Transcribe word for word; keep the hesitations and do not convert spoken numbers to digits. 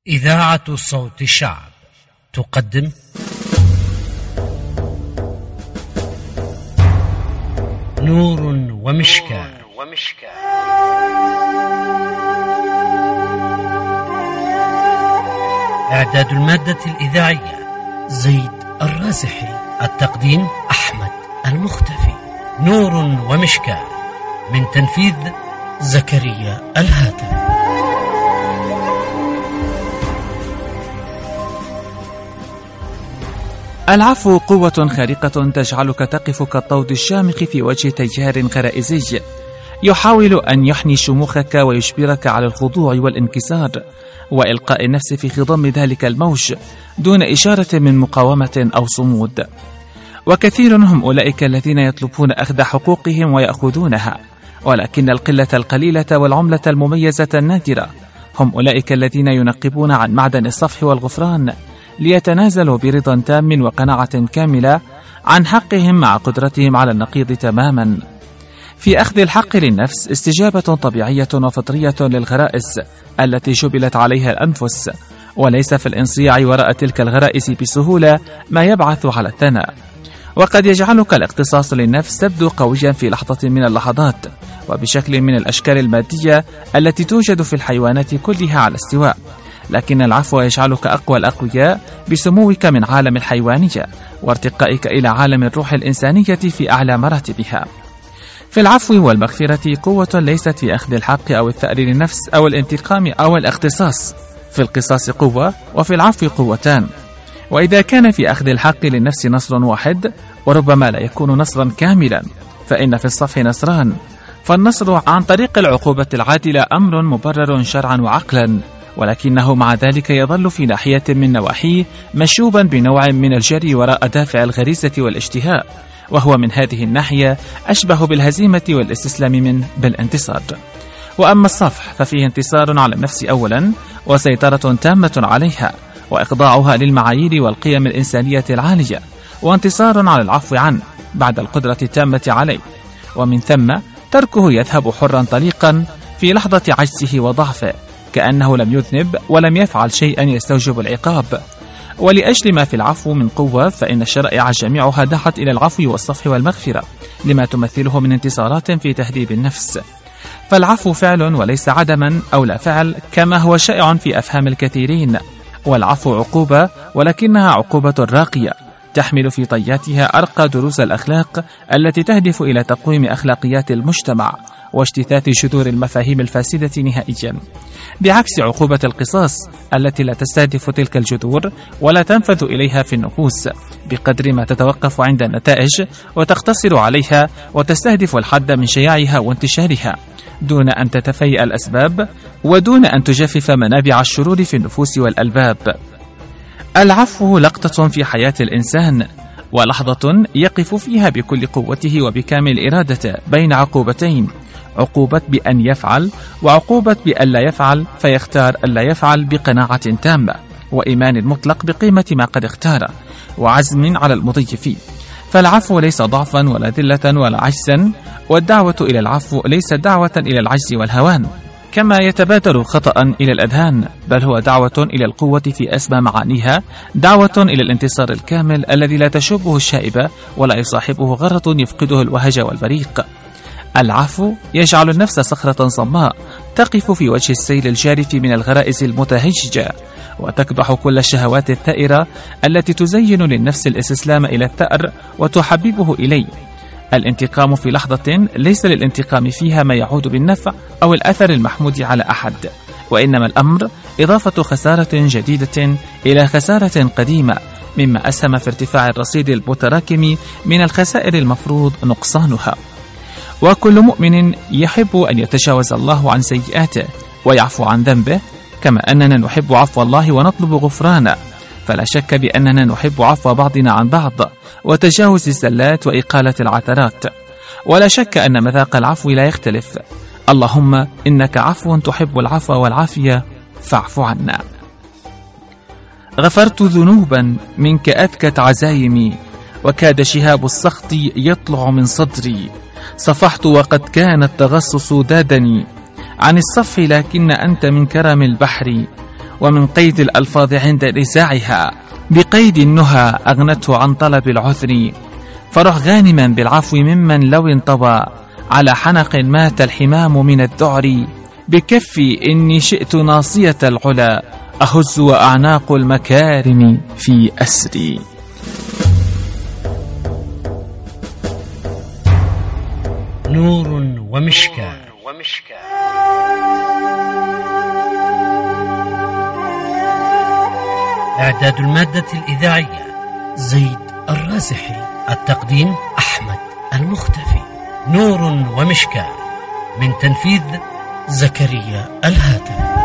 إذاعة صوت الشعب تقدم نور ومشكاة. إعداد المادة الإذاعية زيد الرازحي، التقديم أحمد المختفي. نور ومشكاة من تنفيذ زكريا الهاتف. العفو قوة خارقة تجعلك تقف كالطود الشامخ في وجه تيار غرائزي يحاول أن يحني شموخك ويجبرك على الخضوع والانكسار وإلقاء النفس في خضم ذلك الموج دون إشارة من مقاومة أو صمود. وكثير هم أولئك الذين يطلبون أخذ حقوقهم ويأخذونها، ولكن القلة القليلة والعملة المميزة النادرة هم أولئك الذين ينقبون عن معدن الصفح والغفران ليتنازلوا برضا تام وقناعة كاملة عن حقهم مع قدرتهم على النقيض تماما. في أخذ الحق للنفس استجابة طبيعية وفطرية للغرائز التي جبلت عليها الأنفس، وليس في الانصياع وراء تلك الغرائز بسهولة ما يبعث على الثناء. وقد يجعلك الاختصاص للنفس تبدو قويا في لحظة من اللحظات وبشكل من الأشكال المادية التي توجد في الحيوانات كلها على استواء، لكن العفو يجعلك أقوى الأقوياء بسموك من عالم الحيوانية وارتقائك إلى عالم الروح الإنسانية في أعلى مراتبها. في العفو والمغفرة قوة ليست في أخذ الحق أو الثأر للنفس أو الانتقام أو الاختصاص. في القصاص قوة وفي العفو قوتان، وإذا كان في أخذ الحق للنفس نصر واحد وربما لا يكون نصرا كاملا، فإن في الصفح نصران. فالنصر عن طريق العقوبة العادلة أمر مبرر شرعا وعقلا، ولكنه مع ذلك يظل في ناحية من نواحيه مشوبا بنوع من الجري وراء دافع الغريزة والاشتهاء، وهو من هذه الناحية أشبه بالهزيمة والاستسلام من بالانتصار. وأما الصفح ففيه انتصار على النفس أولا وسيطرة تامة عليها وإخضاعها للمعايير والقيم الإنسانية العالية، وانتصار على العفو عنه بعد القدرة التامة عليه، ومن ثم تركه يذهب حرا طليقا في لحظة عجزه وضعفه كأنه لم يذنب ولم يفعل شيئا يستوجب العقاب. ولأجل ما في العفو من قوة فإن الشرائع جميعها دعت إلى العفو والصفح والمغفرة لما تمثله من انتصارات في تهذيب النفس. فالعفو فعل وليس عدما أو لا فعل كما هو شائع في أفهام الكثيرين، والعفو عقوبة ولكنها عقوبة راقية تحمل في طياتها أرقى دروس الأخلاق التي تهدف إلى تقويم أخلاقيات المجتمع واجتثاث جذور المفاهيم الفاسدة نهائيا، بعكس عقوبة القصاص التي لا تستهدف تلك الجذور ولا تنفذ إليها في النفوس بقدر ما تتوقف عند النتائج وتقتصر عليها وتستهدف الحد من شياعها وانتشارها دون أن تتفيأ الأسباب ودون أن تجفف منابع الشرور في النفوس والألباب. العفو لقطة في حياة الإنسان ولحظة يقف فيها بكل قوته وبكامل إرادته بين عقوبتين، عقوبة بأن يفعل وعقوبة بأن لا يفعل، فيختار أن لا يفعل بقناعة تامة وإيمان مطلق بقيمة ما قد اختاره وعزم على المضي فيه. فالعفو ليس ضعفا ولا ذلة ولا عجزا، والدعوة إلى العفو ليس دعوة إلى العجز والهوان كما يتبادر خطأ إلى الأذهان، بل هو دعوة إلى القوة في أسمى معانيها، دعوة إلى الانتصار الكامل الذي لا تشوبه الشائبة ولا يصاحبه غرض يفقده الوهج والبريق. العفو يجعل النفس صخرة صماء تقف في وجه السيل الجارف من الغرائز المتهججة وتكبح كل الشهوات الثائرة التي تزين للنفس الاستسلام إلى الثأر وتحببه إليه. الانتقام في لحظة ليس للانتقام فيها ما يعود بالنفع أو الأثر المحمود على أحد، وإنما الأمر إضافة خسارة جديدة إلى خسارة قديمة، مما أسهم في ارتفاع الرصيد المتراكم من الخسائر المفروض نقصانها. وكل مؤمن يحب أن يتجاوز الله عن سيئاته ويعفو عن ذنبه، كما أننا نحب عفو الله ونطلب غفرانه، فلا شك بأننا نحب عفو بعضنا عن بعض وتجاوز الزلات وإقالة العثرات، ولا شك أن مذاق العفو لا يختلف. اللهم إنك عفو تحب العفو والعافية فاعف عنا. غفرت ذنوبا منك أذكت عزايمي، وكاد شهاب السخط يطلع من صدري، صفحت وقد كان التغصص دادني عن الصف، لكن أنت من كرم البحر ومن قيد الألفاظ عند نزاعها، بقيد النهى أغنته عن طلب العذر، فرح غانما بالعفو ممن لو انطوى، على حنق مات الحمام من الذعر، بكفي إني شئت ناصية العلا، أهز وأعناق المكارم في أسري. نور ومشكاة. إعداد المادة الإذاعية زيد الرازحي، التقديم أحمد المختفي. نور ومشكاة، من تنفيذ زكريا الهاتف.